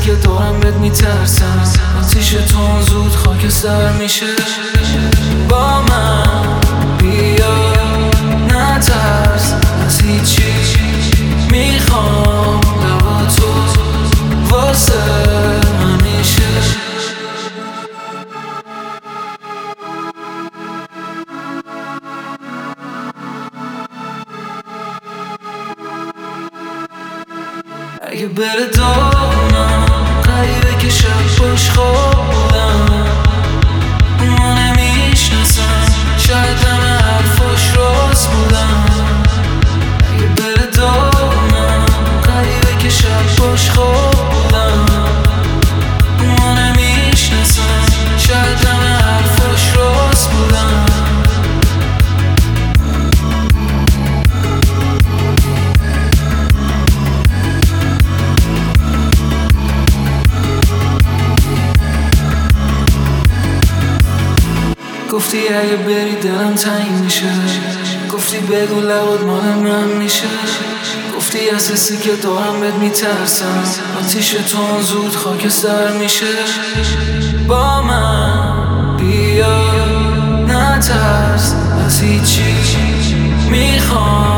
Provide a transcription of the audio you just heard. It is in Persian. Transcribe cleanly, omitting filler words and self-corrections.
که دارم بهت میترسم. آتیش تو زود خاکستر میشه. با من بیا نترس از هیچی، میخوام لبا تو واسه همیشه. اگه بره دارم غریبه که شب باش خواب بودم، اونو نمیشناسم، شاید همه حرفاش راست بودم. اگه بره دارم غریبه که شب باش خواب بودم، اونو نمیشناسم، شاید همه حرفاش راست بودم. گفتی اگه بری دلم تنگ میشه، گفتی بگو لبات مال من میشه، گفتی از حسی که دارم بهت میترسم. آتیش تو زود خاکستر میشه. با من بیا نترس از هیچی، میخوام